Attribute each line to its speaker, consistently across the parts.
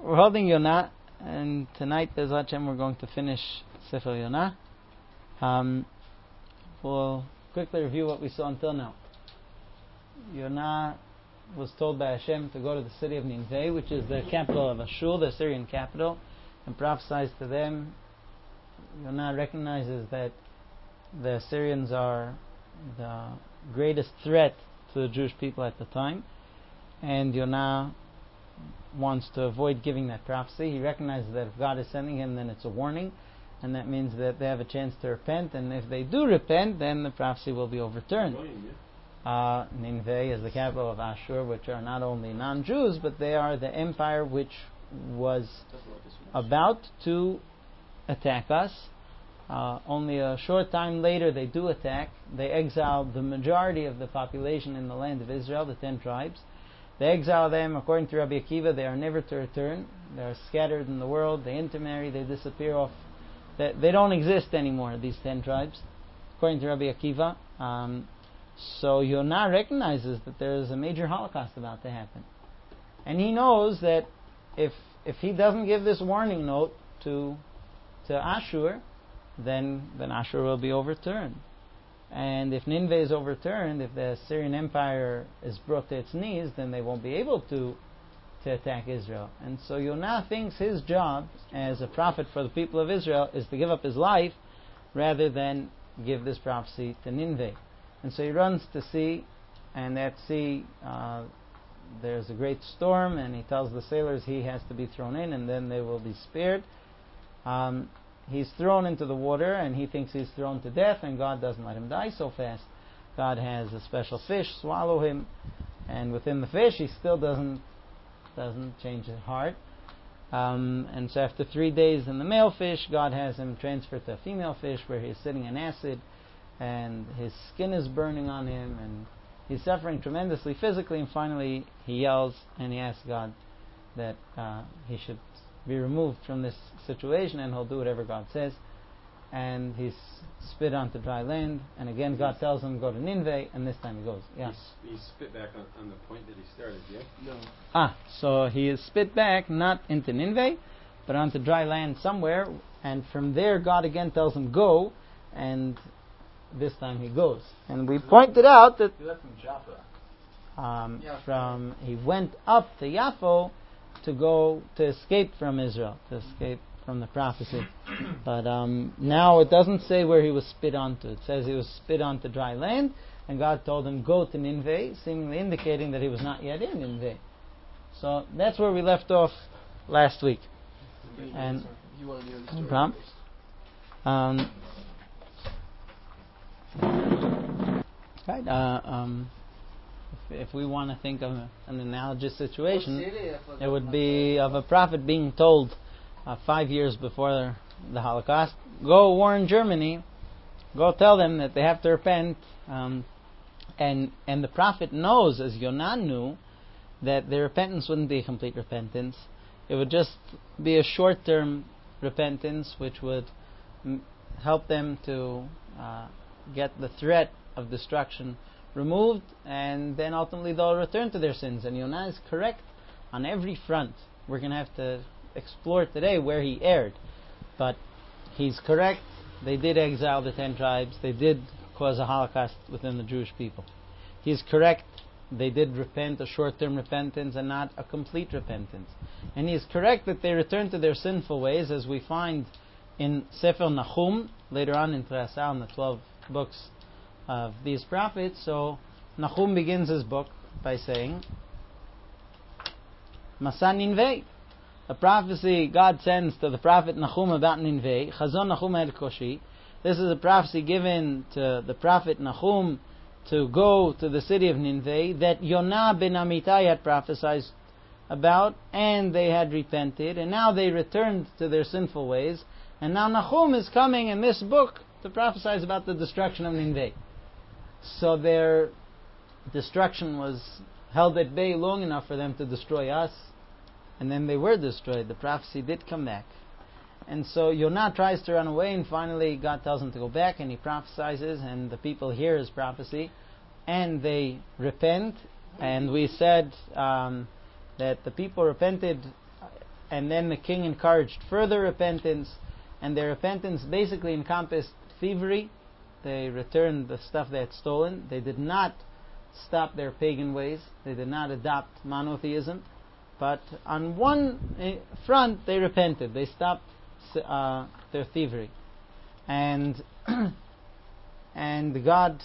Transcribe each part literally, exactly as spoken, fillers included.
Speaker 1: we're holding Yonah, and tonight, Bezrat Hashem, we're going to finish Sefer Yonah. Um, we'll quickly review what we saw until now. Yonah was told by Hashem to go to the city of Nineveh, which is the capital of Ashur, the Syrian capital, and prophesies to them. Yonah recognizes that the Syrians are the greatest threat to the Jewish people at the time, and Yonah wants to avoid giving that prophecy. He recognizes that if God is sending him, then it's a warning, and that means that they have a chance to repent, and if they do repent, then the prophecy will be overturned. Uh, Nineveh is the capital of Ashur, which are not only non-Jews, but they are the empire which was about to attack us. Uh, only a short time later they do attack. They exile the majority of the population in the land of Israel, the ten tribes. They exile them. According to Rabbi Akiva, they are never to return. They are scattered in the world. They intermarry. They disappear off. They, they don't exist anymore, these ten tribes, according to Rabbi Akiva. Um, so Yonah recognizes that there is a major Holocaust about to happen. And he knows that if if he doesn't give this warning note to to Ashur, then, then Ashur will be overturned. And if Nineveh is overturned, if the Syrian Empire is brought to its knees, then they won't be able to to attack Israel. And so Yonah thinks his job as a prophet for the people of Israel is to give up his life rather than give this prophecy to Nineveh. And so he runs to sea, and at sea uh, there's a great storm, and he tells the sailors he has to be thrown in, and then they will be spared. Um, he's thrown into the water, and he thinks he's thrown to death, and God doesn't let him die so fast. God has a special fish swallow him, and within the fish he still doesn't doesn't change his heart. Um, and so after three days in the male fish, God has him transferred to a female fish where he's sitting in acid, and his skin is burning on him, and he's suffering tremendously physically, and finally he yells and he asks God that uh, he should be removed from this situation, and he'll do whatever God says. And he's spit onto dry land, and again God tells him to go to Nineveh, and this time he goes. Yeah.
Speaker 2: He, he spit back on, on the point that he started, yeah?
Speaker 3: No.
Speaker 1: Ah, so he is spit back, not into Nineveh, but onto dry land somewhere, and from there God again tells him go, and this time he goes. And we pointed out that
Speaker 3: He left from Jaffa.
Speaker 1: um,
Speaker 3: Yeah.
Speaker 1: from he went up to Yaffo to go to escape from Israel, to escape from the prophecy. But um, now it doesn't say where he was spit onto. It says he was spit onto dry land, and God told him go to Nineveh, seemingly indicating that he was not yet in Nineveh. So that's where we left off last week. And
Speaker 3: You want to know the
Speaker 1: no
Speaker 3: story
Speaker 1: problem.
Speaker 3: first.
Speaker 1: Um, right. Uh, um, if, if we want to think of an analogous situation, it would be of a prophet being told uh, five years before the Holocaust, go warn Germany, go tell them that they have to repent, um, and and the prophet knows, as Yonah knew, that their repentance wouldn't be a complete repentance. It would just be a short-term repentance, which would m- help them to uh, get the threat of destruction removed, and then ultimately they'll return to their sins. And Yonah is correct on every front. We're going to have to explore today where he erred, but he's correct. They did exile the ten tribes. They did cause a Holocaust within the Jewish people. He's correct. They did repent, a short-term repentance, and not a complete repentance. And he is correct that they returned to their sinful ways, as we find in Sefer Nahum, later on in Trasal, in the twelve books of these prophets. So Nahum begins his book by saying, Masa Ninveh, a prophecy God sends to the prophet Nahum about Ninveh, Chazon Nahum el Koshi. This is a prophecy given to the prophet Nahum to go to the city of Nineveh that Yonah ben Amittai had prophesied about, and they had repented, and now they returned to their sinful ways, and now Nahum is coming in this book to prophesy about the destruction of Nineveh. So their destruction was held at bay long enough for them to destroy us, and then they were destroyed. The prophecy did come back. And so Yonah tries to run away, and finally God tells him to go back, and he prophesies, and the people hear his prophecy, and they repent. And we said um, that the people repented and then the king encouraged further repentance, and their repentance basically encompassed thievery. They returned the stuff they had stolen. They did not stop their pagan ways. They did not adopt monotheism. But on one front, they repented. They stopped uh, their thievery. And and God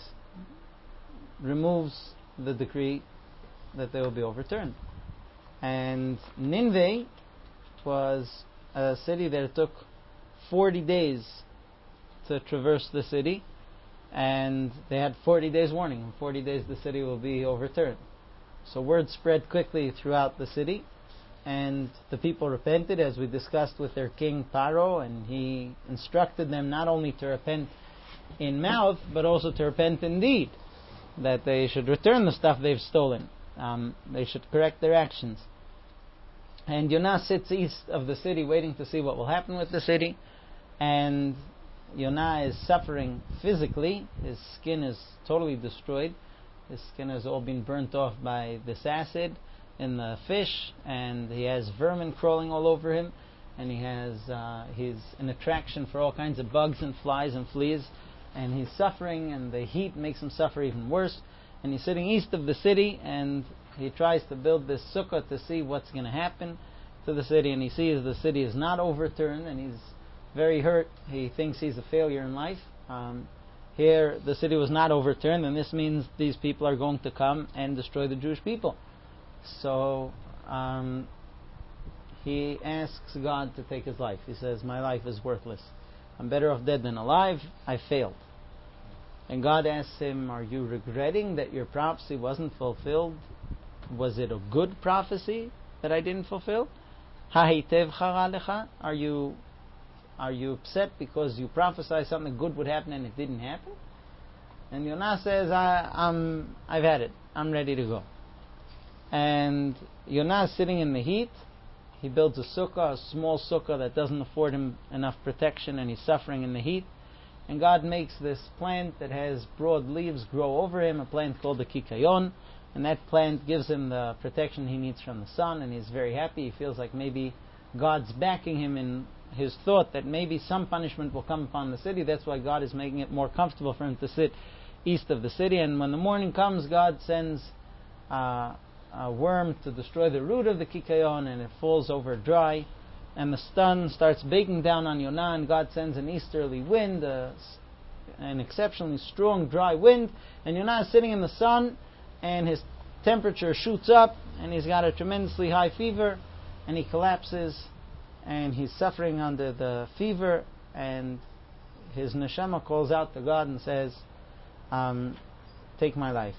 Speaker 1: removes the decree that they will be overturned. And Nineveh was a city that it took forty days to traverse the city, and they had forty days warning. In forty days the city will be overturned. So word spread quickly throughout the city, and the people repented, as we discussed with their king Paro, and he instructed them not only to repent in mouth, but also to repent in deed, that they should return the stuff they've stolen. Um, they should correct their actions. And Yonah sits east of the city waiting to see what will happen with the city, and Yonah is suffering physically. His skin is totally destroyed. His skin has all been burnt off by this acid in the fish, and he has vermin crawling all over him, and he has uh, he's an attraction for all kinds of bugs and flies and fleas, and he's suffering, and the heat makes him suffer even worse. And he's sitting east of the city, and he tries to build this sukkah to see what's going to happen to the city, and he sees the city is not overturned, and he's very hurt. He thinks he's a failure in life. Um, here, the city was not overturned, and this means these people are going to come and destroy the Jewish people. So um, he asks God to take his life. He says, my life is worthless. I'm better off dead than alive. I failed. And God asks him, are you regretting that your prophecy wasn't fulfilled? Was it a good prophecy that I didn't fulfill? Are you are you upset because you prophesied something good would happen and it didn't happen? And Yonah says, I, I'm, I've had it. I'm ready to go. And Yonah is sitting in the heat. He builds a sukkah, a small sukkah that doesn't afford him enough protection, and he's suffering in the heat. And God makes this plant that has broad leaves grow over him, a plant called the kikayon, and that plant gives him the protection he needs from the sun, and he's very happy. He feels like maybe God's backing him in his thought that maybe some punishment will come upon the city. That's why God is making it more comfortable for him to sit east of the city. And when the morning comes, God sends uh, a worm to destroy the root of the kikayon, and it falls over dry. And the sun starts baking down on Yonah, and God sends an easterly wind, uh, an exceptionally strong, dry wind. And Yonah is sitting in the sun, and his temperature shoots up, and he's got a tremendously high fever, and he collapses, and he's suffering under the fever, and his neshama calls out to God and says, um, take my life.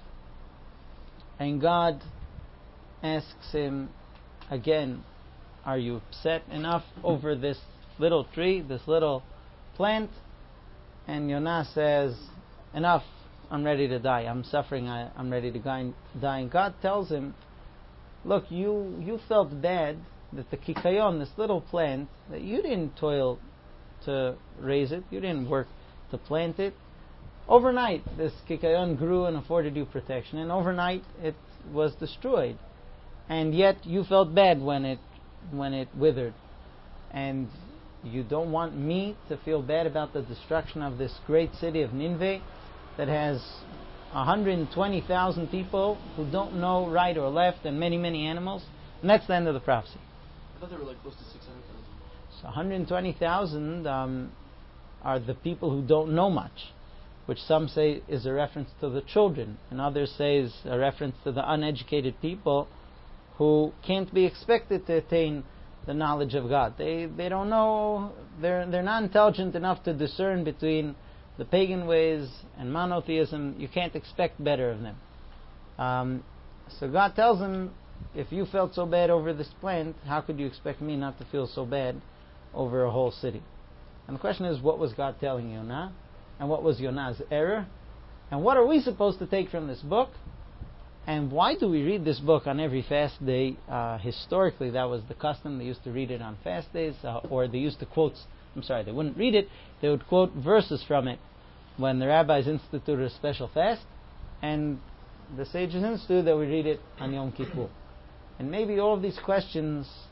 Speaker 1: And God asks him again, are you upset enough over this little tree, this little plant? And Yonah says, enough, I'm ready to die. I'm suffering, I, I'm ready to die. And God tells him, look, you, you felt bad that the kikayon, this little plant, that you didn't toil to raise it, you didn't work to plant it. Overnight, this kikayon grew and afforded you protection, and overnight it was destroyed. And yet you felt bad when it when it withered. And you don't want me to feel bad about the destruction of this great city of Nineveh that has one hundred twenty thousand people who don't know right or left, and many, many animals. And that's the end of the prophecy.
Speaker 4: I thought there were like close to six hundred thousand.
Speaker 1: So one hundred twenty thousand um, are the people who don't know much, which some say is a reference to the children, and others say is a reference to the uneducated people who can't be expected to attain the knowledge of God. They they don't know, they're they're not intelligent enough to discern between the pagan ways and monotheism. You can't expect better of them. Um, so God tells them, if you felt so bad over this plant, how could you expect me not to feel so bad over a whole city? And the question is, what was God telling Yonah? And what was Yonah's error? And what are we supposed to take from this book? And why do we read this book on every fast day? Uh, historically, that was the custom. They used to read it on fast days, uh, or they used to quote, I'm sorry, they wouldn't read it, they would quote verses from it when the rabbis instituted a special fast, and the sages instituted that we read it on Yom Kippur. And maybe all of these questions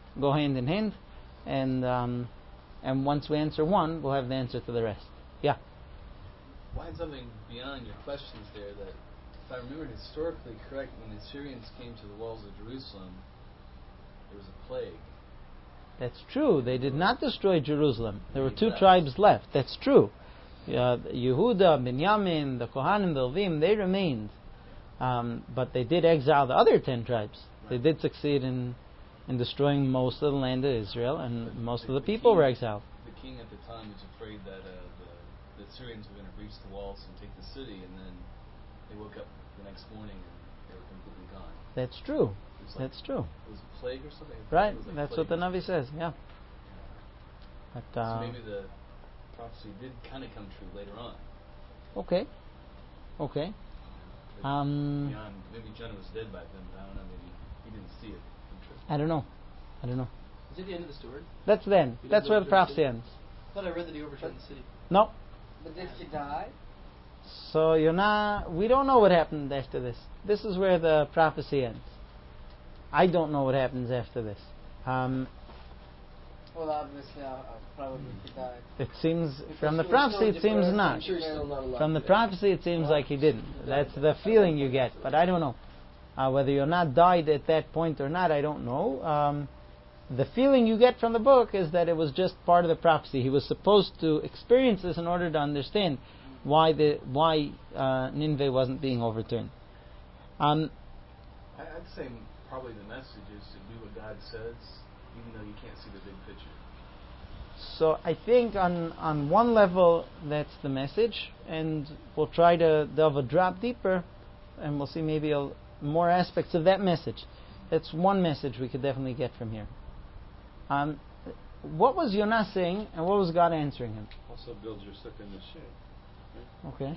Speaker 1: go hand in hand, and um, and once we answer one, we'll have the answer to the rest. Yeah.
Speaker 4: Find something beyond your questions there that, if I remember historically correct, when the Assyrians came to the walls of Jerusalem, there was a plague.
Speaker 1: That's true. They did not destroy Jerusalem. There were
Speaker 4: They
Speaker 1: two
Speaker 4: left.
Speaker 1: tribes left. That's true. Uh, Yehuda, Binyamin, the Kohanim, the Levim, they remained. Um, but they did exile the other ten tribes. They
Speaker 4: Right.
Speaker 1: did succeed in in destroying most of the land of Israel, and
Speaker 4: But
Speaker 1: most
Speaker 4: the-
Speaker 1: of the
Speaker 4: the
Speaker 1: people
Speaker 4: king-
Speaker 1: were exiled.
Speaker 4: The king at the time was afraid that uh, the, the Assyrians were going to breach the walls and take the city, and then they woke up the next morning and they were completely gone.
Speaker 1: That's true.
Speaker 4: It was like,
Speaker 1: That's true.
Speaker 4: It was a plague or something? I think
Speaker 1: Right.
Speaker 4: it was like
Speaker 1: That's
Speaker 4: plague
Speaker 1: what the
Speaker 4: or
Speaker 1: Navi
Speaker 4: something.
Speaker 1: says. Yeah. But
Speaker 4: So
Speaker 1: uh,
Speaker 4: maybe the prophecy did kind of come true later on.
Speaker 1: okay. Okay.
Speaker 4: But
Speaker 1: Um,
Speaker 4: beyond, maybe Jonah was dead by then, but I don't know. Maybe he didn't see it come true.
Speaker 1: I don't know. I don't know.
Speaker 5: Is it the end of the story?
Speaker 1: That's then.
Speaker 5: He
Speaker 1: That's
Speaker 5: didn't
Speaker 1: where the
Speaker 5: overturn the
Speaker 1: prophecy
Speaker 5: city?
Speaker 1: ends.
Speaker 5: I thought I read that he overturned the city.
Speaker 1: No.
Speaker 6: But did he die?
Speaker 1: So you're not. We don't know what happened after this. This is where the prophecy ends. I don't know what happens after this. Um,
Speaker 6: Well, obviously, uh, uh, probably he died.
Speaker 1: it seems
Speaker 6: Because
Speaker 1: from the
Speaker 6: he was
Speaker 1: prophecy,
Speaker 6: so
Speaker 1: it seems
Speaker 6: depressed,
Speaker 1: not.
Speaker 6: I'm sure he's still not alive
Speaker 1: From the
Speaker 6: today.
Speaker 1: prophecy, it seems like he didn't. That's the feeling you get, but I don't know. Uh, whether you're not died at that point or not, I don't know. Um, the feeling you get from the book is that it was just part of the prophecy. He was supposed to experience this in order to understand why the why uh, Nineveh wasn't being overturned. Um,
Speaker 3: I- I'd say probably the message is to do what God says, even though you can't see the big picture.
Speaker 1: So I think on on one level that's the message, and we'll try to delve a drop deeper, and we'll see maybe a, more aspects of that message. That's one message we could definitely get from here. Um, what was Yonah saying, and what was God answering him?
Speaker 2: Also build your sukkah in the shed.
Speaker 1: Okay.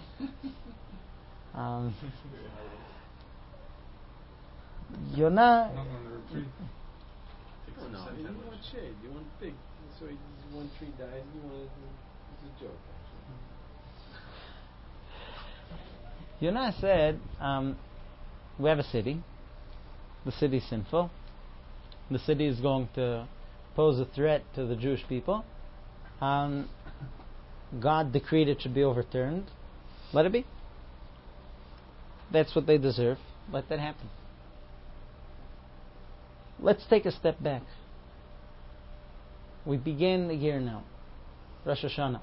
Speaker 1: Um, Yonah.
Speaker 2: Not on the retreat.
Speaker 3: Takes
Speaker 2: Oh,
Speaker 3: some
Speaker 2: no,
Speaker 3: sense
Speaker 2: you
Speaker 3: out of
Speaker 2: want
Speaker 3: it.
Speaker 2: shade. You want big. So he, one tree dies, and you want. It's a joke, actually.
Speaker 1: Yonah said, um, we have a city. The city is sinful. The city is going to pose a threat to the Jewish people. Um, God decreed it should be overturned. Let it be. That's what they deserve. Let that happen. Let's take a step back. We begin the year now. Rosh Hashanah.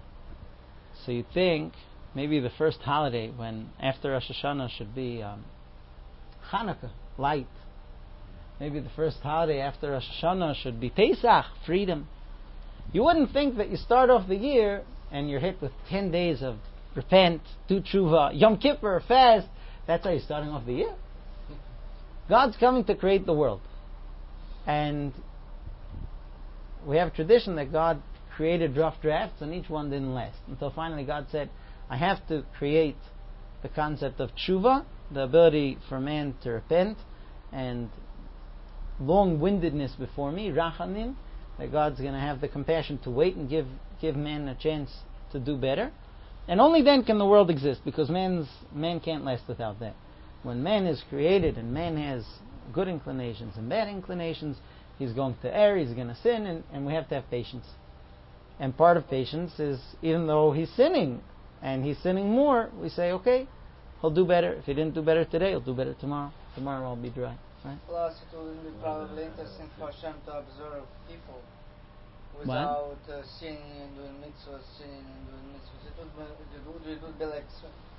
Speaker 1: So you think maybe the first holiday when after Rosh Hashanah should be um, Hanukkah, light. Maybe the first holiday after Rosh Hashanah should be Pesach, freedom. You wouldn't think that you start off the year and you're hit with ten days of repent, do tshuva, Yom Kippur, fast. That's how you're starting off the year. God's coming to create the world. And we have a tradition that God created rough drafts and each one didn't last. Until finally God said, I have to create the concept of tshuva, the ability for man to repent, and long-windedness before me, rachanim, that God's going to have the compassion to wait and give, give man a chance to do better. And only then can the world exist, because man's, man can't last without that. When man is created and man has good inclinations and bad inclinations, he's going to err, he's going to sin, and, and we have to have patience. And part of patience is, even though he's sinning, and he's sinning more, we say, okay, he'll do better. If he didn't do better today, he'll do better tomorrow. Tomorrow will be dry. Right?
Speaker 6: Plus, it will be probably interesting for Hashem to observe people without uh, sinning and doing mitzvahs, sinning and doing mitzvahs. It would be, it would, it would be like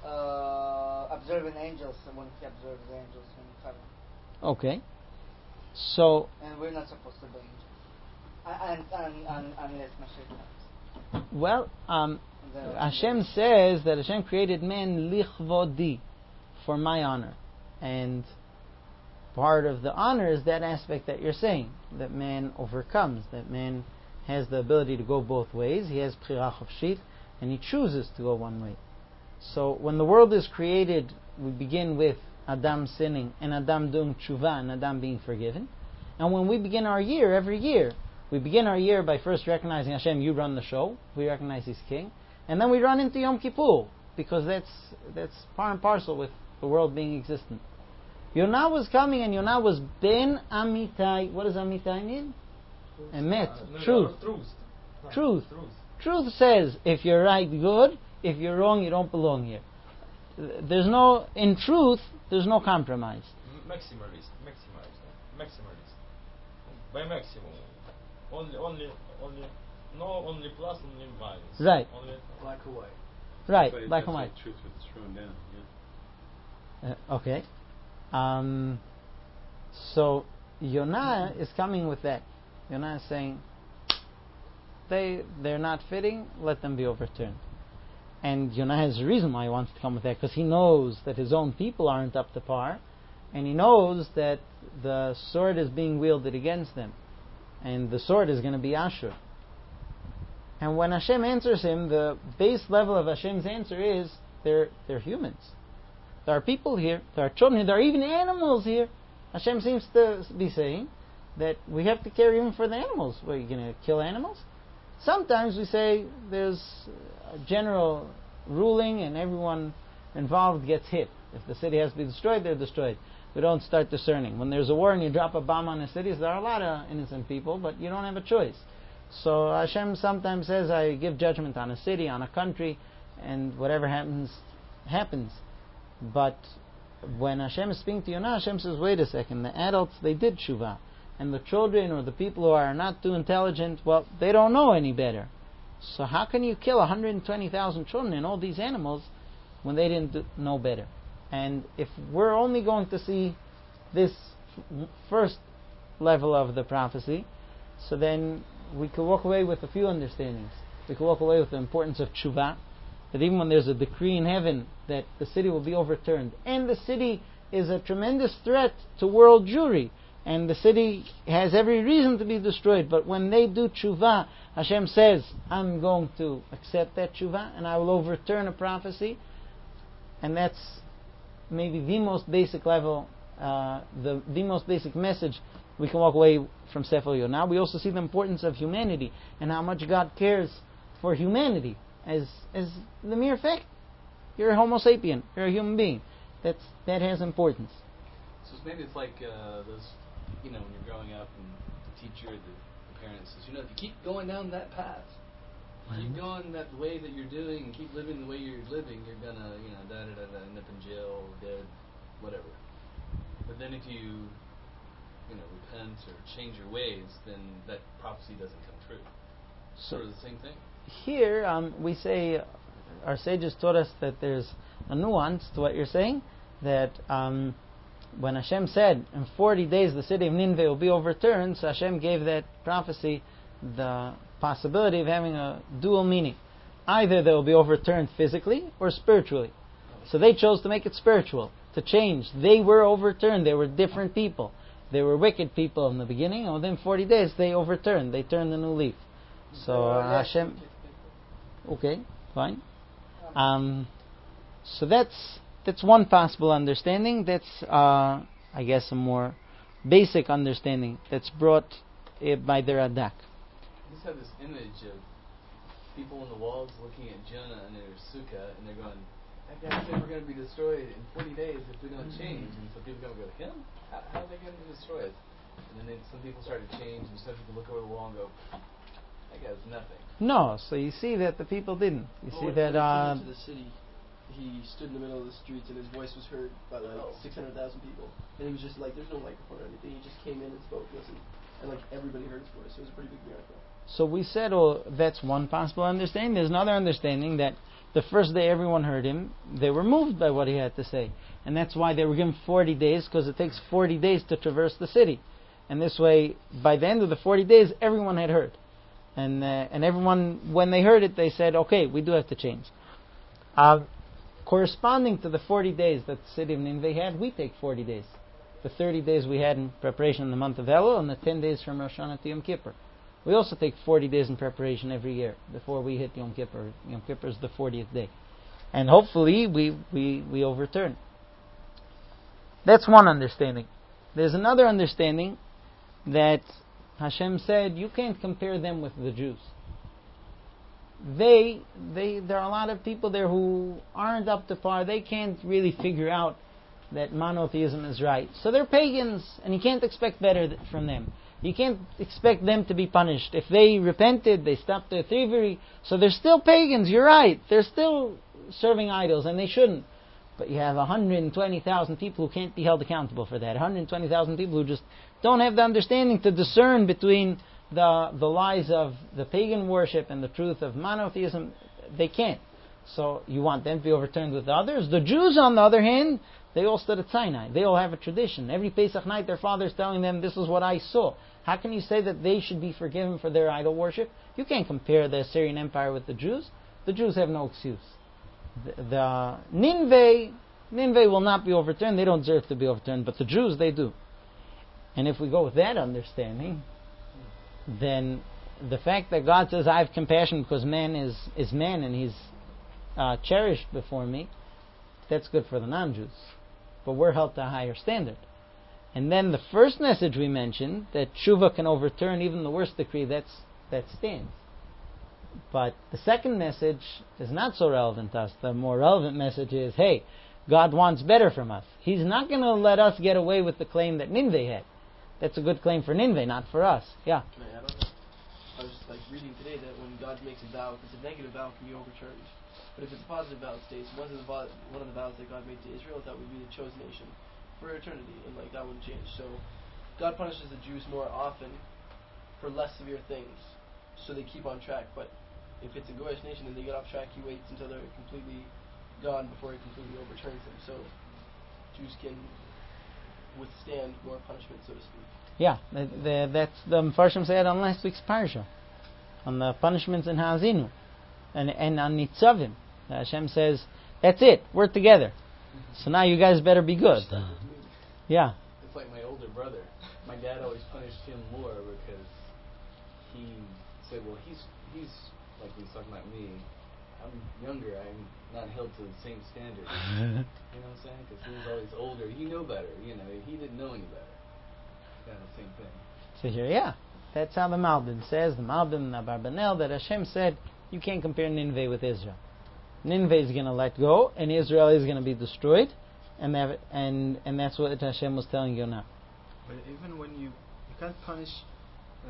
Speaker 6: uh, observing angels when he observes the angels in heaven.
Speaker 1: Okay. So,
Speaker 6: And we're not supposed to be angels. And, and, and, unless Mashiach comes.
Speaker 1: well, um,
Speaker 6: Then-
Speaker 1: Hashem says that Hashem created man lichvodi, for my honor. And part of the honor is that aspect that you're saying, that man overcomes, that man has the ability to go both ways. He has bchira chofshit, and he chooses to go one way. So when the world is created, we begin with Adam sinning and Adam doing tshuva and Adam being forgiven. And when we begin our year, every year, we begin our year by first recognizing Hashem, you run the show. We recognize He's King. And then we run into Yom Kippur, because that's that's par and parcel with the world being existent. Yonah was coming, and Yonah was Ben Amitai. What does Amitai mean? Emet,
Speaker 7: Uh, no,
Speaker 1: truth.
Speaker 7: no, truth. No,
Speaker 1: Truth.
Speaker 7: Truth.
Speaker 1: Truth says if you're right, good. If you're wrong, you don't belong here. There's no, in truth, there's no compromise.
Speaker 7: M- Maximalist. Maximalist. Maximalist. By maximum. Only, only, only. No, only plus, only minus.
Speaker 1: Right.
Speaker 7: Only,
Speaker 4: Black or white.
Speaker 1: Right,
Speaker 2: But it-
Speaker 1: black
Speaker 2: that's
Speaker 1: and
Speaker 2: why
Speaker 1: white.
Speaker 2: truth was thrown down. Yeah.
Speaker 1: Uh, okay. Um, so Yonah is coming with that. Yonah is saying, they they're not fitting. Let them be overturned. And Yonah has a reason why he wants to come with that, because he knows that his own people aren't up to par, and he knows that the sword is being wielded against them, and the sword is going to be Ashur. And when Hashem answers him, the base level of Hashem's answer is they're they're humans. There are people here, there are children here, there are even animals here. Hashem seems to be saying that we have to care even for the animals. What, are you going to kill animals? Sometimes we say there's a general ruling and everyone involved gets hit. If the city has to be destroyed, they're destroyed. We don't start discerning. When there's a war and you drop a bomb on a city, there are a lot of innocent people, but you don't have a choice. So Hashem sometimes says, I give judgment on a city, on a country, and whatever happens, happens. But when Hashem is speaking to Yonah, Hashem says, wait a second, the adults, they did tshuva. And the children or the people who are not too intelligent, well, they don't know any better. So how can you kill one hundred twenty thousand children and all these animals when they didn't do, know better? And if we're only going to see this f- first level of the prophecy, so then we could walk away with a few understandings. We could walk away with the importance of tshuva, that even when there's a decree in heaven that the city will be overturned, and the city is a tremendous threat to world Jewry, and the city has every reason to be destroyed, but when they do tshuva, Hashem says, I'm going to accept that tshuva, and I will overturn a prophecy. And that's maybe the most basic level, uh, the, the most basic message we can walk away from Sefer Yonah. We also see the importance of humanity, and how much God cares for humanity, as as the mere fact. You're a Homo sapien, you're a human being. That's, that has importance.
Speaker 4: So maybe it's like uh, those, you know, when you're growing up and the teacher, the, the parent says, you know, if you keep going down that path, keep going that way that you're doing, and keep living the way you're living, you're gonna, you know, da da da da, end up in jail, dead, whatever. But then if you, you know, repent or change your ways, then that prophecy doesn't come true.
Speaker 1: So
Speaker 4: sort of the same thing.
Speaker 1: Here, um, we say, our sages taught us that there's a nuance to what you're saying, that um, when Hashem said, in forty days the city of Nineveh will be overturned, so Hashem gave that prophecy the possibility of having a dual meaning. Either they will be overturned physically or spiritually. So they chose to make it spiritual, to change. They were overturned. They were different people. They were wicked people in the beginning, and within forty days they overturned. They turned a new leaf. So uh, Hashem... Okay, fine. Um, so that's that's one possible understanding. That's, uh, I guess, a more basic understanding that's brought uh, by the Radak.
Speaker 4: I just have this image of people on the walls looking at Jonah and their sukkah, and they're going, that guy said we're going to be destroyed in forty days if we don't change. And so people go, him? How, how are they going to be destroyed? And then they, some people start to change, and some people look over the wall and go, that guy's nothing.
Speaker 1: No, so you see that the people didn't. You
Speaker 5: Well,
Speaker 1: see
Speaker 5: when,
Speaker 1: that...
Speaker 5: when he
Speaker 1: Uh,
Speaker 5: came into the city, he stood in the middle of the streets and his voice was heard by like
Speaker 4: Oh.
Speaker 5: six hundred thousand people. And he was just like, there's no microphone or anything. He just came in and spoke, listened, and like everybody heard his voice. So it was a pretty big miracle.
Speaker 1: So we said, oh, that's one possible understanding. There's another understanding that the first day everyone heard him, they were moved by what he had to say. And that's why they were given forty days, because it takes forty days to traverse the city. And this way, by the end of the forty days, everyone had heard. And uh, and everyone, when they heard it, they said, okay, we do have to change. Uh, corresponding to the forty days that the city of Nineveh had, we take forty days. The thirty days we had in preparation in the month of Elul, and the ten days from Rosh Hashanah to Yom Kippur. We also take forty days in preparation every year before we hit Yom Kippur. Yom Kippur is the fortieth day. And hopefully we, we, we overturn. That's one understanding. There's another understanding that Hashem said, you can't compare them with the Jews. They, they, there are a lot of people there who aren't up to par. They can't really figure out that monotheism is right. So they're pagans, and you can't expect better th- from them. You can't expect them to be punished. If they repented, they stopped their thievery, so they're still pagans, you're right. They're still serving idols, and they shouldn't. But you have one hundred twenty thousand people who can't be held accountable for that. one hundred twenty thousand people who just don't have the understanding to discern between the the lies of the pagan worship and the truth of monotheism. They can't. So you want them to be overturned with the others. The Jews, on the other hand, they all stood at Sinai. They all have a tradition. Every Pesach night, their father's telling them, this is what I saw. How can you say that they should be forgiven for their idol worship? You can't compare the Assyrian Empire with the Jews. The Jews have no excuse. The, the Nineveh, Nineveh will not be overturned. They don't deserve to be overturned. But the Jews, they do. And if we go with that understanding, then the fact that God says, I have compassion because man is, is man and he's uh, cherished before me, that's good for the non-Jews. But we're held to a higher standard. And then the first message we mentioned, that tshuva can overturn even the worst decree, that's, that stands. But the second message is not so relevant to us. The more relevant message is, hey, God wants better from us. He's not going to let us get away with the claim that Nineveh had. That's a good claim for Nineveh, not for us. Yeah?
Speaker 5: Can I add on that? I was just like reading today that when God makes a vow, if it's a negative vow, it can be overturned. But if it's a positive vow, it stays. One of the vow, one of the vows that God made to Israel, that would be the chosen nation for eternity, and like that wouldn't change. So God punishes the Jews more often for less severe things, so they keep on track. But if it's a Goyish nation and they get off track, He waits until they're completely gone before He completely overturns them. So Jews can withstand more punishment, so to speak.
Speaker 1: Yeah, the, the, that's the Mepharshim said on last week's parsha, on the punishments in Ha'azinu, and and on Nitzavim. Hashem says, that's it, we're together. So now you guys better be good. Yeah.
Speaker 4: It's like my older brother. My dad always punished him more because he said, well, he's he's like he's talking about me. I'm younger. I'm not held to the same standard. You know what I'm saying? Because he was always older. You know better. You know, he didn't know any better. Kind of the same thing.
Speaker 1: So here, yeah. That's how the Malbim says, the Malbim, the Abarbanel, that Hashem said, you can't compare Nineveh with Israel. Nineveh is going to let go, and Israel is going to be destroyed, and that, and and that's what Hashem was telling you now.
Speaker 8: But even when you you can't punish uh,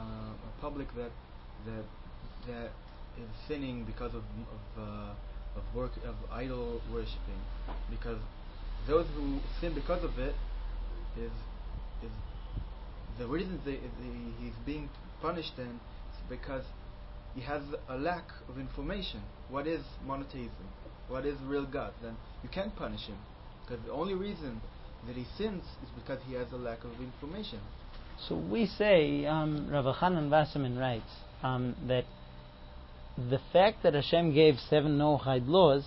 Speaker 8: a public that that that is sinning because of of uh, of work of idol worshipping, because those who sin because of it is is the reason they, they, he's being punished then is because he has a lack of information. What is monotheism? What is real God? Then you can't punish him, because the only reason that he sins is because he has a lack of information.
Speaker 1: So we say, um, Rav Hanan Wasserman writes, um, that the fact that Hashem gave seven Noachide laws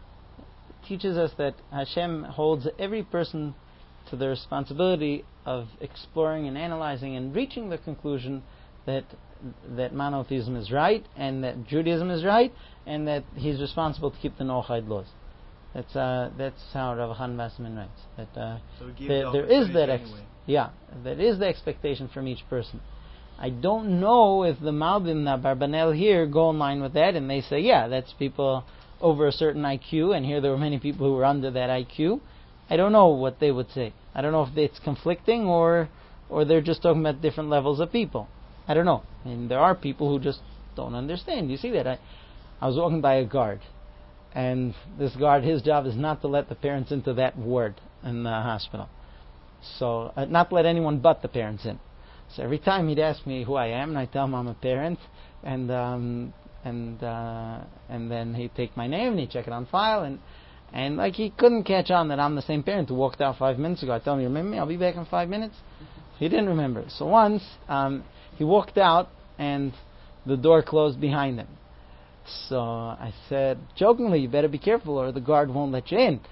Speaker 1: teaches us that Hashem holds every person to the responsibility of exploring and analyzing and reaching the conclusion that that monotheism is right and that Judaism is right and that he's responsible to keep the Noachide laws. That's uh, that's how Rav Hanan Wasserman writes. That uh,
Speaker 8: so
Speaker 1: there, there is that ex-
Speaker 8: anyway.
Speaker 1: yeah, there is the expectation from each person. I don't know if the Malbim Barbanel here go in line with that, and they say, yeah, that's people over a certain I Q, and here there were many people who were under that I Q. I don't know what they would say. I don't know if it's conflicting or or they're just talking about different levels of people. I don't know. And there are people who just don't understand. You see that? I, I was walking by a guard, and this guard, his job is not to let the parents into that ward in the hospital. So, uh, not to let anyone but the parents in. So every time he'd ask me who I am, and I tell him I'm a parent, and um, and uh, and then he'd take my name and he'd check it on file, and and like he couldn't catch on that I'm the same parent who walked out five minutes ago. I tell him, you remember me? I'll be back in five minutes. He didn't remember. So once um, he walked out and the door closed behind him. So I said, jokingly, you better be careful or the guard won't let you in.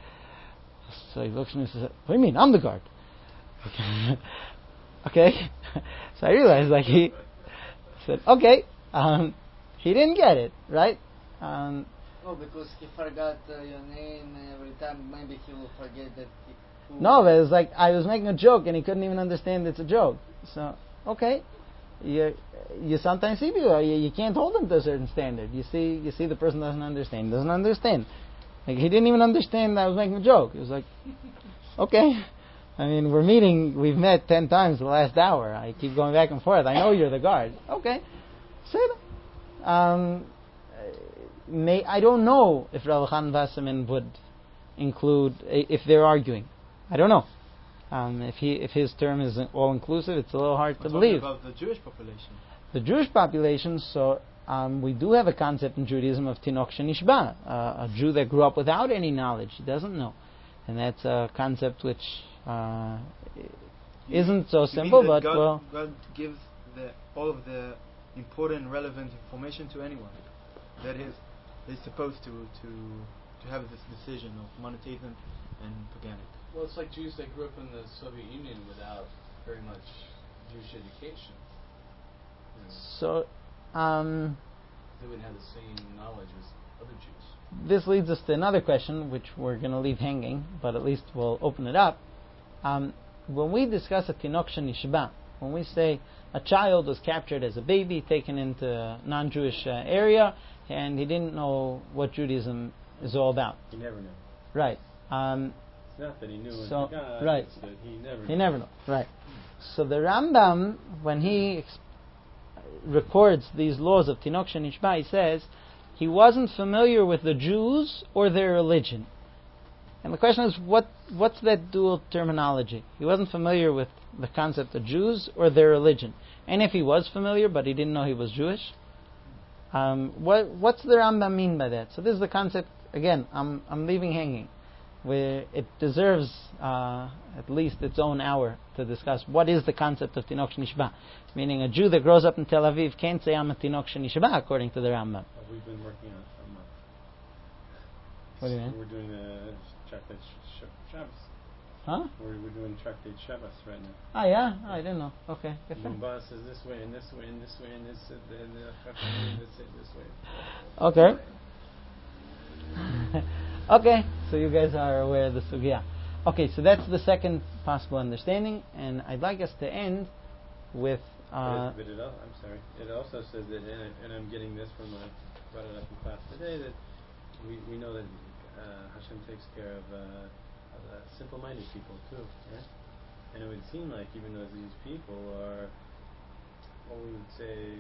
Speaker 1: So he looks at me and says, what do you mean? I'm the guard. Okay. So I realized, like, he said, okay. Um, he didn't get it, right? Um,
Speaker 6: oh, because he forgot uh, your name and every time maybe he will forget that he...
Speaker 1: No, but it was like I was making a joke and he couldn't even understand it's a joke. So, okay. You you sometimes see people, you, you can't hold them to a certain standard. You see you see the person doesn't understand, doesn't understand. Like he didn't even understand that I was making a joke. He was like, okay. I mean, we're meeting, we've met ten times the last hour. I keep going back and forth. I know you're the guard. Okay, say that. Um, may, I don't know if Rav Chanan Wasserman would include, if they're arguing. I don't know. Um, if he, if his term is all-inclusive, it's a little hard
Speaker 8: We're
Speaker 1: to believe.
Speaker 8: About the Jewish population.
Speaker 1: The Jewish population, so um, we do have a concept in Judaism of Tinok Shenishba, uh, a Jew that grew up without any knowledge. He doesn't know. And that's a concept which uh, isn't so
Speaker 8: You
Speaker 1: simple,
Speaker 8: mean that
Speaker 1: but
Speaker 8: God,
Speaker 1: well...
Speaker 8: God gives the, all of the important, relevant information to anyone. That is, they're supposed to, to, to have this decision of monotheism and paganic.
Speaker 4: Well, it's like Jews that grew up in the Soviet Union without very much Jewish education. You know,
Speaker 1: So, um,
Speaker 4: they wouldn't have the same knowledge as other Jews.
Speaker 1: this leads us to another question, which we're going to leave hanging, but at least we'll open it up. Um, when we discuss a Tinok Shenishba, when we say a child was captured as a baby, taken into a non-Jewish uh, area, and he didn't know what Judaism is all about.
Speaker 2: He never knew.
Speaker 1: Right. Um,
Speaker 2: It's not that he knew and
Speaker 1: So,
Speaker 2: forgot,
Speaker 1: right.
Speaker 2: it's that he never
Speaker 1: He
Speaker 2: knew.
Speaker 1: never know. Right. So the Rambam, when he ex- records these laws of Tinok Shenishba, he says he wasn't familiar with the Jews or their religion. And the question is, what what's that dual terminology? He wasn't familiar with the concept of Jews or their religion. And if he was familiar, but he didn't know he was Jewish, um, what what's the Rambam mean by that? So this is the concept, again, I'm, I'm leaving hanging, where it deserves uh, at least its own hour to discuss what is the concept of Tinok Shenishba. Meaning a Jew that grows up in Tel Aviv can't say I'm a Tinok Shenishba according to the Rambam.
Speaker 2: Uh, we've been working on it for a month.
Speaker 1: What do you mean?
Speaker 2: We're doing the Tractate Sh- Sh- Shabbos.
Speaker 1: Huh?
Speaker 2: We're, we're doing Tractate Shabbos right now.
Speaker 1: Ah, yeah? Oh, I didn't know. Okay. Good for you.
Speaker 2: Mumbai says this way and this way and this way and this and then the Chachamim that say this way.
Speaker 1: Okay. Okay, so you guys are aware of the sugya. Okay, so that's the second possible understanding, and I'd like us to end with. Uh,
Speaker 2: but, it, but it, al- I'm sorry. It also says that, and, I, and I'm getting this from when I brought it up in class today, that we, we know that uh, Hashem takes care of, uh, of uh, simple-minded people too, right? And it would seem like even though these people are, what we would say,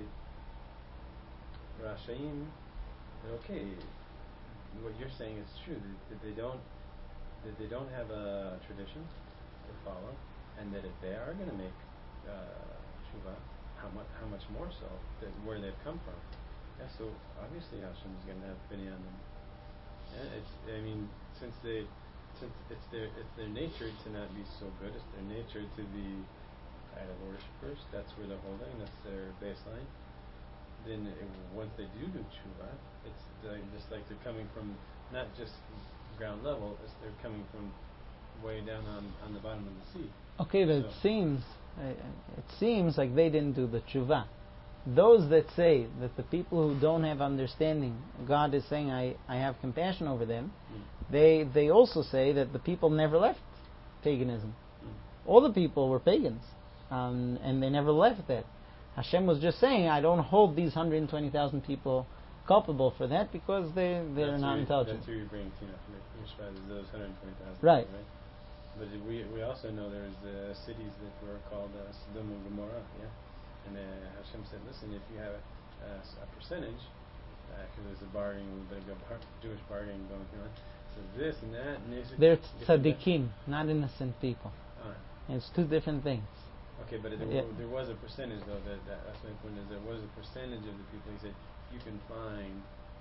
Speaker 2: Rashaim, that okay, what you're saying is true, that, that they don't that they don't have a tradition to follow, and that if they are going to make uh, tshuva, how much how much more so that where they've come from. Yeah, so obviously Hashem is going to have pity on them. Yeah, it's I mean since they since it's their it's their nature to not be so good, it's their nature to be idol worshippers. That's where they're holding. That's their baseline. Then it, once they do do tshuva, it's like, just like they're coming from not just ground level, it's they're coming from way down on, on the bottom of the sea.
Speaker 1: okay, but
Speaker 2: So-
Speaker 1: it seems uh, it seems like they didn't do the tshuva. Those that say that the people who don't have understanding, God is saying, I, I have compassion over them,
Speaker 2: Mm.
Speaker 1: they they also say that the people never left paganism.
Speaker 2: Mm.
Speaker 1: All the people were pagans, um, and they never left that. Hashem was just saying, I don't hold these one hundred twenty thousand people culpable for that because they, they're
Speaker 2: That's
Speaker 1: not
Speaker 2: where you-
Speaker 1: intelligent.
Speaker 2: That's where you bring Tina Mishpat is those one hundred twenty thousand.
Speaker 1: Right.
Speaker 2: right? But we we also know there's uh, cities that were called uh, Sodom and Gomorrah, yeah? And uh, Hashem said, listen, if you have a, uh, a percentage, because there's a bargaining, a little bit of a bar- Jewish bargaining going on, so this and that, and this.
Speaker 1: They're
Speaker 2: this and that.
Speaker 1: tzaddikim, not innocent people.
Speaker 2: Ah,
Speaker 1: And it's two different things.
Speaker 2: okay, but there,
Speaker 1: Yeah.
Speaker 2: w- there was a percentage, though, that, that that's my point, is there was a percentage of the people, he said, you can find.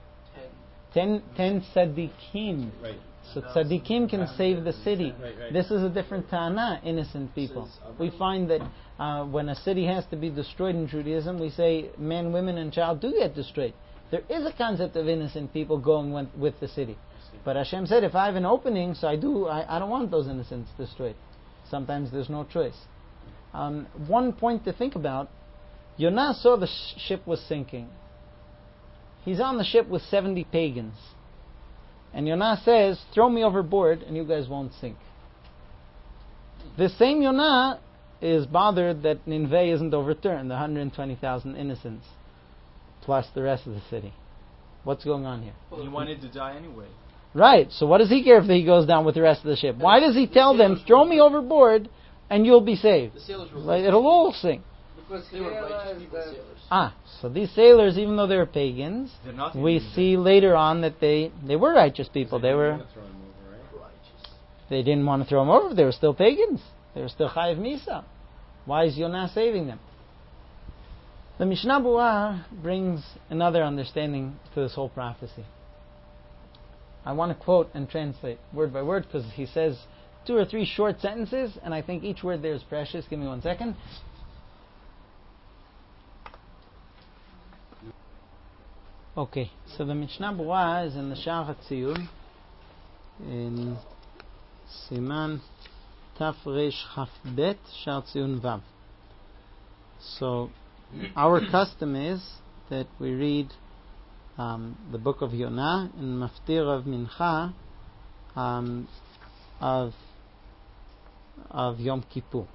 Speaker 5: Ten.
Speaker 1: Ten, ten tzaddikim.
Speaker 2: Right.
Speaker 1: So tzaddikim can save the city.
Speaker 2: Right, right.
Speaker 1: This is a different ta'ana, innocent people. We find that uh, when a city has to be destroyed in Judaism, we say men, women, and child do get destroyed. There is a concept of innocent people going with, with the city. But Hashem said, if I have an opening, so I do, I, I don't want those innocents destroyed. Sometimes there's no choice. Um, one point to think about, Yonah saw the sh- ship was sinking. He's on the ship with seventy pagans. And Yonah says, throw me overboard and you guys won't sink. The same Yonah is bothered that Nineveh isn't overturned, the one hundred twenty thousand innocents, plus the rest of the city. What's going on here?
Speaker 8: He wanted to die anyway.
Speaker 1: Right. So what does he care if he goes down with the rest of the ship? Why does he tell them, throw me overboard and you'll be saved?
Speaker 5: The sailors were
Speaker 1: Like, it'll all sink.
Speaker 6: Because
Speaker 5: They
Speaker 6: he
Speaker 5: were righteous
Speaker 6: realized
Speaker 5: people,
Speaker 6: that
Speaker 5: sailors.
Speaker 1: Ah, so these sailors, even though they were pagans,
Speaker 8: They're not
Speaker 1: we
Speaker 8: even-
Speaker 1: see later on that they, they were righteous people. They were,
Speaker 2: want to throw him over, right?
Speaker 5: Righteous.
Speaker 1: they didn't want to throw them over. They were still pagans. They were still Chayiv Misa. Why is Yonah saving them? The Mishnah Berurah brings another understanding to this whole prophecy. I want to quote and translate word by word because he says two or three short sentences, and I think each word there is precious. Give me one second. Okay, so the Mishnah Berurah is in the Sha'ar HaTziyun in Siman Taf Reish Chaf Bet Sha'ar HaTziyun Vav. So our custom is that we read um, the book of Yonah in Maftir of Mincha um, of of Yom Kippur.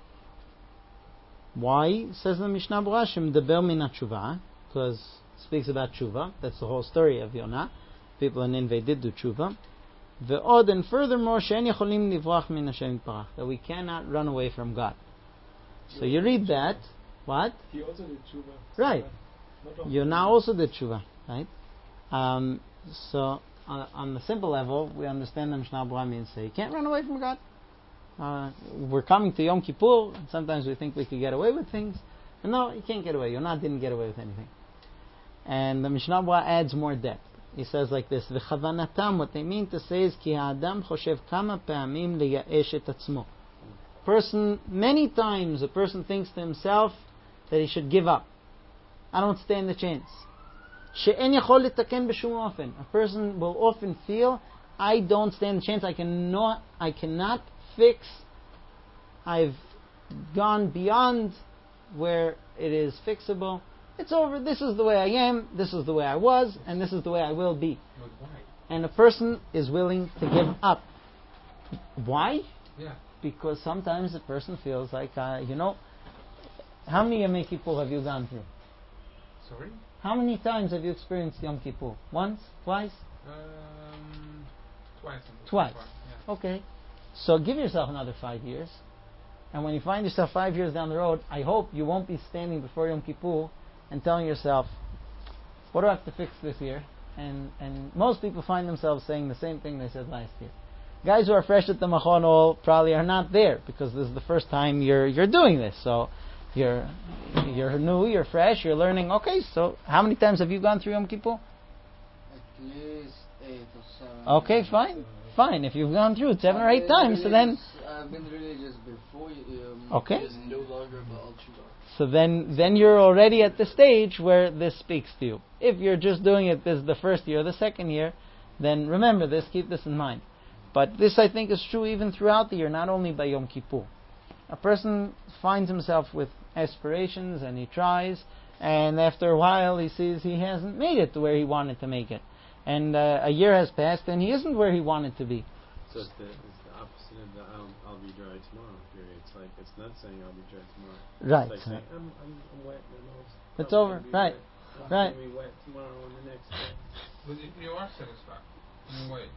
Speaker 1: Why? Says the Mishnah Berurah, Shemdaber min haTshuva, because it speaks about tshuva. That's the whole story of Yonah. People in Nineveh did do tshuva. Ve'od, and furthermore, she'en yacholim livrach min Hashem yitbarach, that we cannot run away from God. So you read that. What?
Speaker 7: He also did tshuva.
Speaker 1: Right.
Speaker 7: Not only
Speaker 1: Yonah also did tshuva, right? Um, so on, on the simple level, we understand the Mishnah Berurah means say you can't run away from God. Uh, we're coming to Yom Kippur, and sometimes we think we could get away with things. But no, you can't get away. Yonah didn't get away with anything. And the Mishnah Berurah adds more depth. He says like this: V'chavanatam, what they mean to say is ki ha'adam choshev kama pa'amim liyaesh et atzmo. Person, many times a person thinks to himself that he should give up. I don't stand the chance. She'en yachol litaken b'shum ofen. A person will often feel, I don't stand the chance. I cannot. I cannot fix. I've gone beyond where it is fixable. It's over. This is the way I am. This is the way I was, and this is the way I will be.
Speaker 7: But why?
Speaker 1: And a person is willing to give up. Why?
Speaker 7: Yeah.
Speaker 1: Because sometimes a person feels like, uh, you know, how many Yom Kippur have you gone through?
Speaker 7: Sorry?
Speaker 1: How many times have you experienced Yom Kippur? Once? Twice?
Speaker 7: Um, twice.
Speaker 1: Twice.
Speaker 7: Yeah.
Speaker 1: Okay. So give yourself another five years. And when you find yourself five years down the road, I hope you won't be standing before Yom Kippur and telling yourself, what do I have to fix this year? And and most people find themselves saying the same thing they said last year. Guys who are fresh at the Machonol probably are not there because this is the first time you're you're doing this. So you're you're new, you're fresh, you're learning. Okay, so how many times have you gone through Yom Kippur?
Speaker 6: at least eight or seven.
Speaker 1: Okay, fine, fine. If you've gone through it seven or eight times, so then
Speaker 6: I've been religious before. Um,
Speaker 1: okay.
Speaker 5: It is no longer about tshuva.
Speaker 1: So then, then you're already at the stage where this speaks to you. If you're just doing it this the first year or the second year, then remember this, keep this in mind. But this, I think, is true even throughout the year, not only by Yom Kippur. A person finds himself with aspirations and he tries, and after a while he sees he hasn't made it to where he wanted to make it. And uh, a year has passed and he isn't where he wanted to be.
Speaker 2: So it's the, it's the opposite of the I'll, I'll be dry tomorrow period. It's like, it's not saying I'll be dry tomorrow.
Speaker 1: Right.
Speaker 2: It's like saying, I'm, I'm, I'm wet. My nose.
Speaker 1: It's
Speaker 2: probably
Speaker 1: over.
Speaker 2: gonna be
Speaker 1: Right.
Speaker 2: wet.
Speaker 1: Right.
Speaker 2: It's going to be wet tomorrow and the next day.
Speaker 7: But if you are satisfied, in a way.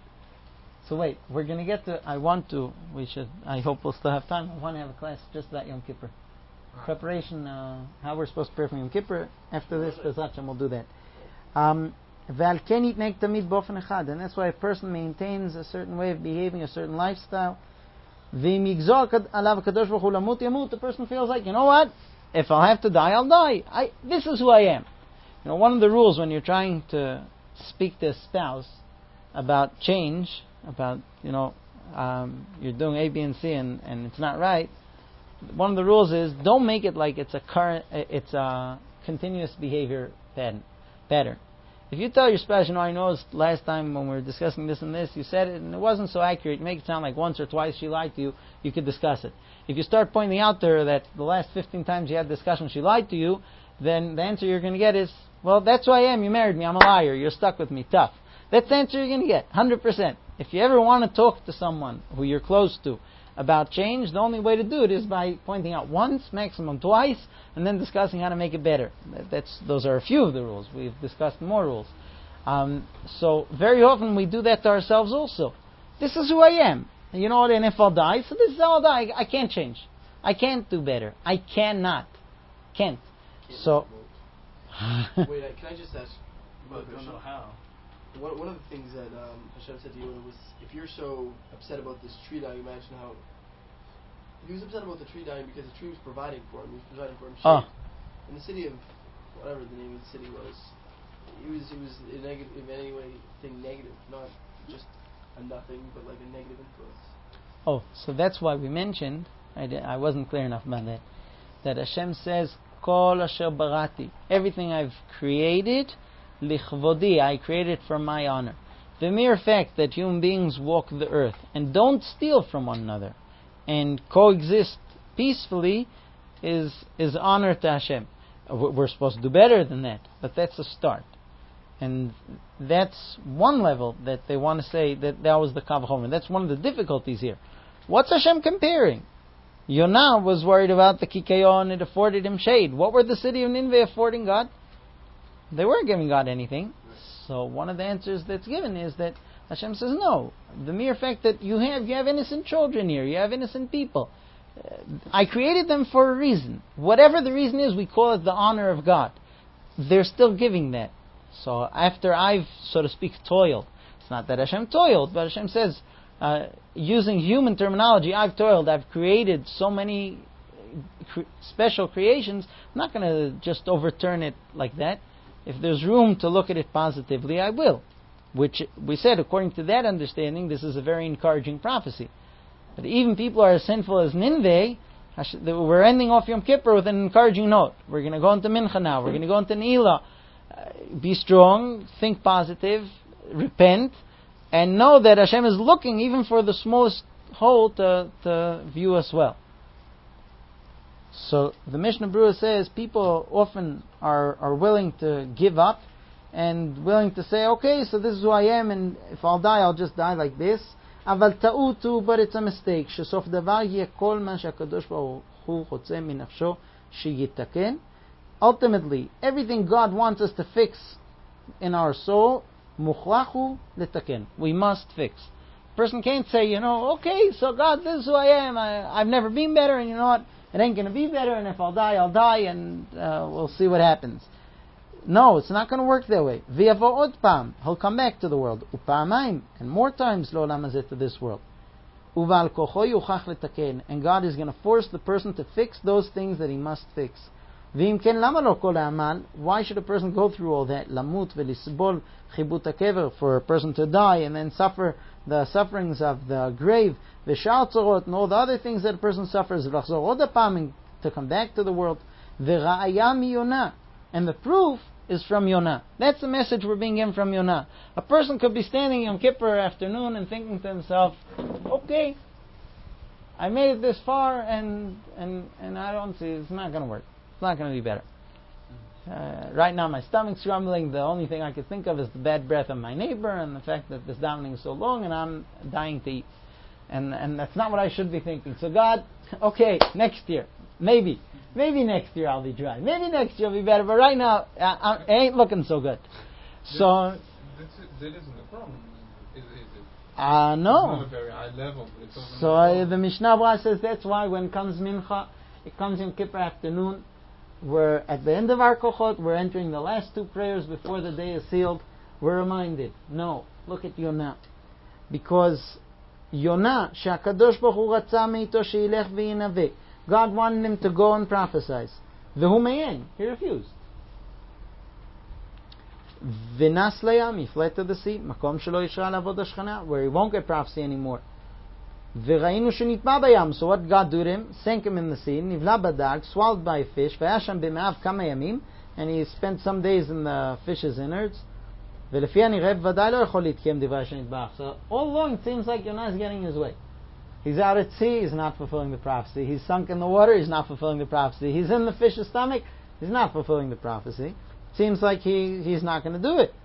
Speaker 1: So wait, we're going to get to, I want to, we should, I hope we'll still have time. I want to have a class just about Yom Kippur.
Speaker 7: Ah.
Speaker 1: Preparation, uh, how we're supposed to prepare for Yom Kippur. After this, Bezat Hashem, we'll do that. Um, ועל כן יתנהג תמיד באופן אחד, and that's why a person maintains a certain way of behaving, a certain lifestyle. ואם יגזור עליו הקדוש ברוך הוא למות ימות, the person feels like, you know what, if I'll have to die, I'll die. I, this is who I am. You know, one of the rules when you're trying to speak to a spouse about change, about, you know, um, you're doing A, B, and C, and, and it's not right, one of the rules is don't make it like it's a current, it's a continuous behavior pattern. pattern. If you tell your spouse, you know, I noticed last time when we were discussing this and this, you said it and it wasn't so accurate, you make it sound like once or twice she lied to you, you could discuss it. If you start pointing out to her that the last fifteen times you had discussion she lied to you, then the answer you're going to get is, well, that's who I am, you married me, I'm a liar, you're stuck with me, tough. That's the answer you're going to get, one hundred percent. If you ever want to talk to someone who you're close to about change, the only way to do it is by pointing out once, maximum twice, and then discussing how to make it better. That's, those are a few of the rules. We've discussed more rules. Um, so very often we do that to ourselves also. This is who I am. And you know what? And if I'll die, so this is how I'll die. I, I can't change. I can't do better. I cannot. Can't.
Speaker 5: Can't
Speaker 1: So.
Speaker 5: Wait, I, can I just ask?
Speaker 3: But don't know how.
Speaker 5: One, one of the things that um, Hashem said to Yonah was, if you're so upset about this tree dying, imagine how. He was upset about the tree dying because the tree was providing for him. He was providing for him shade.
Speaker 1: Oh.
Speaker 5: In the city of, whatever the name of the city was, it was it was in, neg- in any way thing negative, not just a nothing, but like a negative influence.
Speaker 1: Oh, so that's why we mentioned, I, di- I wasn't clear enough about that, that Hashem says, Kol asher barati, everything I've created, lichvodi, I created for my honor. The mere fact that human beings walk the earth and don't steal from one another and coexist peacefully is is honor to Hashem. We're supposed to do better than that, but that's a start. And that's one level that they want to say that that was the Kav HaChomer. That's one of the difficulties here. What's Hashem comparing? Yonah was worried about the Kikayon, it afforded him shade. What were the city of Nineveh affording God? They weren't giving God anything. So one of the answers that's given is that Hashem says, no, the mere fact that you have, you have innocent children here, you have innocent people. Uh, I created them for a reason. Whatever the reason is, we call it the honor of God. They're still giving that. So after I've, so to speak, toiled, it's not that Hashem toiled, but Hashem says, uh, using human terminology, I've toiled, I've created so many cre- special creations, I'm not going to just overturn it like that. If there's room to look at it positively, I will. Which we said, according to that understanding, this is a very encouraging prophecy. But even people are as sinful as Nineveh, we're ending off Yom Kippur with an encouraging note. We're going to go into Mincha now, we're going to go into Ne'ilah. Uh, be strong, think positive, repent, and know that Hashem is looking even for the smallest hole to, to view us well. So the Mishnah Berurah says people often are, are willing to give up and willing to say, okay, so this is who I am, and if I'll die, I'll just die like this. Aval ta'utu, but it's a mistake. Shesof davar yeh kol ma she'akadosh baruch hu chotze minafsho sheyitaken. Ultimately, everything God wants us to fix in our soul, muchlachu litaken. We must fix. A person can't say, you know, okay, so God, this is who I am. I, I've never been better, and you know what? It ain't going to be better, and if I'll die, I'll die, and uh, we'll see what happens. No, it's not going to work that way. V'yavo od pam, he'll come back to the world. Upa'amayim, and more times lo'olam hazeh, to this world. Uval kocho yuchach letaken, and God is going to force the person to fix those things that he must fix. V'im ken lama lo kol ha'amal, why should a person go through all that? Lamut v'lisbol chibut hakever, for a person to die and then suffer the sufferings of the grave. V'shal tzorot, and all the other things that a person suffers. V'lachzor od ha'pam, to come back to the world. V'ra'aya mi Yonah, and the proof is from Yonah. That's the message we're being given from Yonah. A person could be standing Yom Kippur afternoon and thinking to himself, okay, I made it this far, and and, and I don't see, it's not going to work. It's not going to be better. Uh, right now my stomach's rumbling. The only thing I could think of is the bad breath of my neighbor and the fact that this davening is so long and I'm dying to eat. And and that's not what I should be thinking. So God, okay, next year, maybe. Maybe next year I'll be dry. Maybe next year I'll be better. But right now, I, I, it ain't looking so good. So...
Speaker 9: That's, that isn't the problem, is, is it?
Speaker 1: Ah, uh, no.
Speaker 9: It's not a very high level. But it's also
Speaker 1: so uh, the Mishnah Berurah says that's why when comes Mincha, it comes in Kippur afternoon, we're at the end of our kochot, we're entering the last two prayers before the day is sealed, we're reminded, no, look at Yonah. Because Yonah, she'akadosh baruch hu ratza meito she'ilech v'yinaveh, God wanted him to go and prophesy. V'hu me'en, he refused. V'nas layam, he fled to the sea, makom shelo yishra lavod hashchana, where he won't get prophecy anymore. V'ra'inu shenitma bayam, so what God do to him? Sank him in the sea, nivla badag, swallowed by a fish, v'yasham b'me'av kama yamim, and he spent some days in the fish's innards. V'lefi hanireh v'vaday lo yachol litkiem divrei Hashem yitbarach. So all along it seems like Yonah is getting his way. He's out at sea, he's not fulfilling the prophecy. He's sunk in the water, he's not fulfilling the prophecy. He's in the fish's stomach, he's not fulfilling the prophecy. Seems like he, he's not going to do it.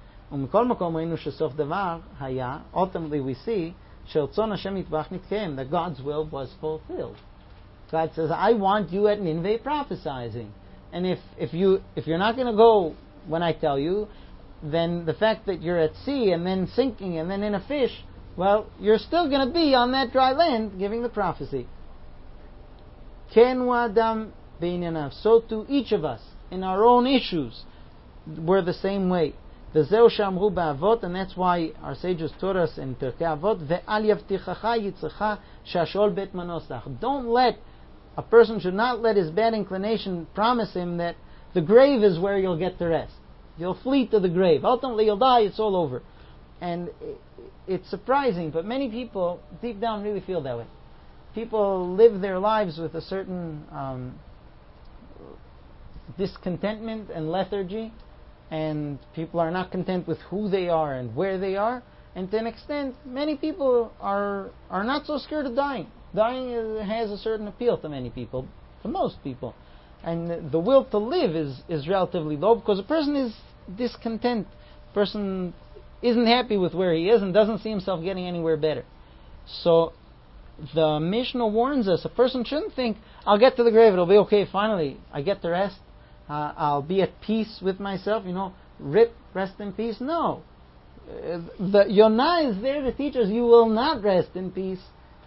Speaker 1: Ultimately we see that God's will was fulfilled. God says, I want you at Nineveh prophesizing. And if, if, you, if you're not going to go when I tell you, then the fact that you're at sea and then sinking and then in a fish, well, you're still going to be on that dry land giving the prophecy. Ken Adam beinanav. So to each of us, in our own issues, we're the same way. V'zeu shamru ba'avot, and that's why our sages taught us in Pirkei Avot, ve'al yavtichacha yitzchacha shashol bet manosach. Don't let, a person should not let his bad inclination promise him that the grave is where you'll get the rest. You'll flee to the grave. Ultimately you'll die, it's all over. And it's surprising, but many people deep down really feel that way. People live their lives with a certain um, discontentment and lethargy, and people are not content with who they are and where they are, and to an extent many people are are not so scared of dying. Dying is, has a certain appeal to many people, to most people, and the will to live is, is relatively low because a person is discontent. A person isn't happy with where he is and doesn't see himself getting anywhere better. So the Mishnah warns us, a person shouldn't think, I'll get to the grave, it'll be okay, finally I get the rest. Uh, I'll be at peace with myself, you know, rip, rest in peace. No. Uh, the Yonah is there to teach us you will not rest in peace.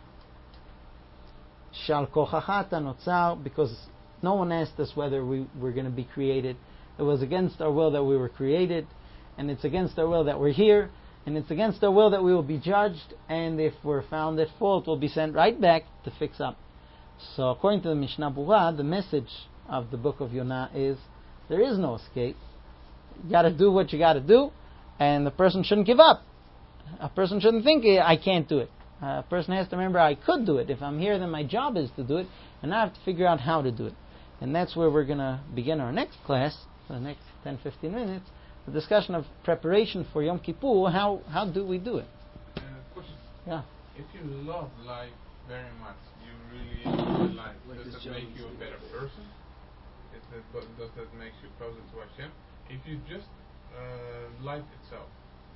Speaker 1: Shal kochacha tanotzar, because no one asked us whether we were going to be created. It was against our will that we were created, and it's against our will that we're here, and it's against our will that we will be judged, and if we're found at fault, we'll be sent right back to fix up. So according to the Mishnah Berurah, the message of the book of Yonah is there is no escape. You got to do what you got to do, and the person shouldn't give up. A person shouldn't think I can't do it. A person has to remember I could do it. If I'm here, then my job is to do it, and I have to figure out how to do it. And that's where we're going to begin our next class, for the next ten to fifteen minutes, the discussion of preparation for Yom Kippur. How how do we do it?
Speaker 9: Uh, question.
Speaker 1: Yeah.
Speaker 9: If you love life very much, you really love life,
Speaker 5: Like
Speaker 9: does
Speaker 5: this
Speaker 9: that make
Speaker 5: Jones
Speaker 9: you a
Speaker 5: thing.
Speaker 9: better person? Is that, does that make you closer to Hashem? If you just uh, life itself.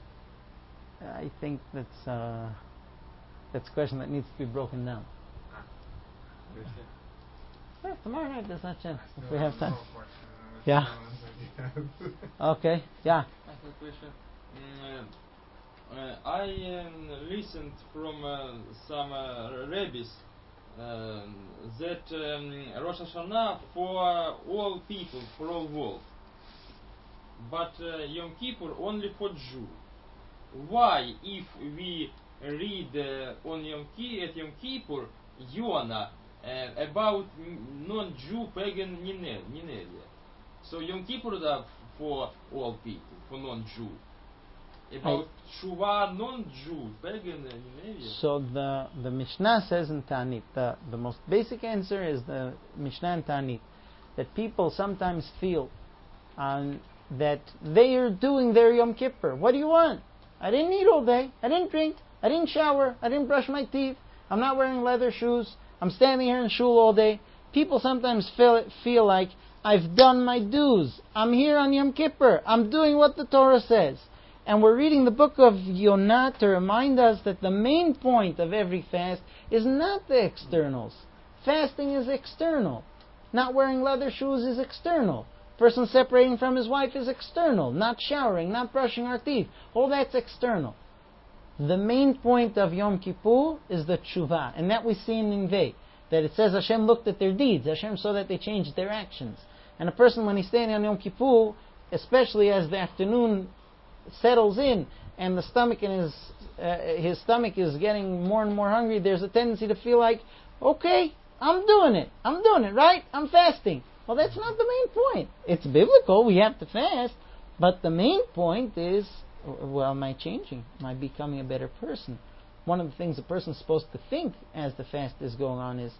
Speaker 1: I think that's uh, that's a question that needs to be broken down.
Speaker 9: Ah.
Speaker 2: Understand?
Speaker 1: Well, tomorrow night there's not a chance
Speaker 9: I
Speaker 1: if
Speaker 9: still
Speaker 1: we have time.
Speaker 9: no question. Uh,
Speaker 1: Yeah.
Speaker 9: no answer yet.
Speaker 1: Okay. Yeah.
Speaker 7: I have a question. Mm, uh, I um, listened from uh, some uh, rabbis uh, that um, Rosh Hashanah for all people, for all world, but uh, Yom Kippur only for Jew. Why, if we read uh, on Yom Ki- at Yom Kippur Yonah uh, about non-Jew pagan Nineveh, Nineveh, so Yom Kippur is for all people, for non-Jew. About Shuvah, non-Jew, pagan Nineveh.
Speaker 1: So the the Mishnah says in Ta'anit, the, the most basic answer is the Mishnah in Ta'anit, that people sometimes feel um, that they are doing their Yom Kippur. What do you want? I didn't eat all day. I didn't drink. I didn't shower. I didn't brush my teeth. I'm not wearing leather shoes. I'm standing here in shul all day. People sometimes feel feel like I've done my dues. I'm here on Yom Kippur. I'm doing what the Torah says. And we're reading the book of Yonah to remind us that the main point of every fast is not the externals. Fasting is external. Not wearing leather shoes is external. Person separating from his wife is external. Not showering, not brushing our teeth. All that's external. The main point of Yom Kippur is the tshuva. And that we see in Ninveh. That it says Hashem looked at their deeds. Hashem saw that they changed their actions. And a person, when he's standing on Yom Kippur, especially as the afternoon settles in and the stomach in his uh, his stomach is getting more and more hungry, there's a tendency to feel like, okay, I'm doing it. I'm doing it, right? I'm fasting. Well, that's not the main point. It's biblical. We have to fast. But the main point is, well, am I changing? Am I becoming a better person? One of the things a person's supposed to think as the fast is going on is,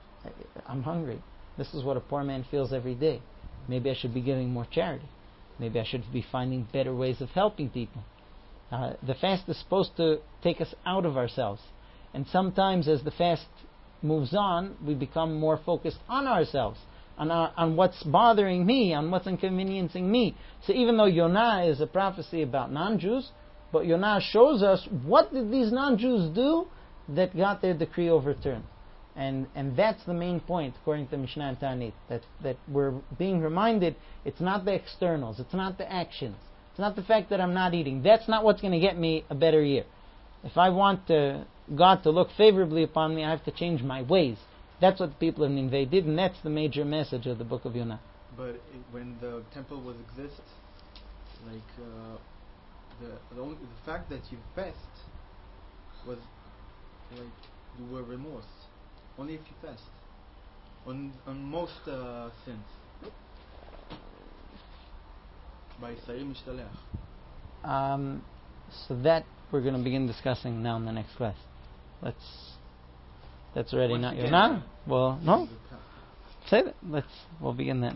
Speaker 1: I'm hungry. This is what a poor man feels every day. Maybe I should be giving more charity. Maybe I should be finding better ways of helping people. Uh, the fast is supposed to take us out of ourselves. And sometimes as the fast moves on, we become more focused on ourselves, on, our, on what's bothering me, on what's inconveniencing me. So even though Yonah is a prophecy about non-Jews, but Yonah shows us what did these non-Jews do that got their decree overturned. And and that's the main point, according to Mishnah and Ta'anit, that, that we're being reminded it's not the externals, it's not the actions. It's not the fact that I'm not eating. That's not what's going to get me a better year. If I want uh, God to look favorably upon me, I have to change my ways. That's what the people of Nineveh did, and that's the major message of the book of Yonah.
Speaker 8: But it, when the temple was exist, like uh, the the, only, the fact that you fast was like you were remorse. Only if you fast. On on most uh, sins. By Sarim Mishtaleach.
Speaker 1: Um, so that we're going to begin discussing now in the next class. Let's. That's already
Speaker 8: Once
Speaker 1: not
Speaker 8: again,
Speaker 1: Yonah. Well, no.
Speaker 8: the pa-
Speaker 1: Say that. Let's. We'll begin that.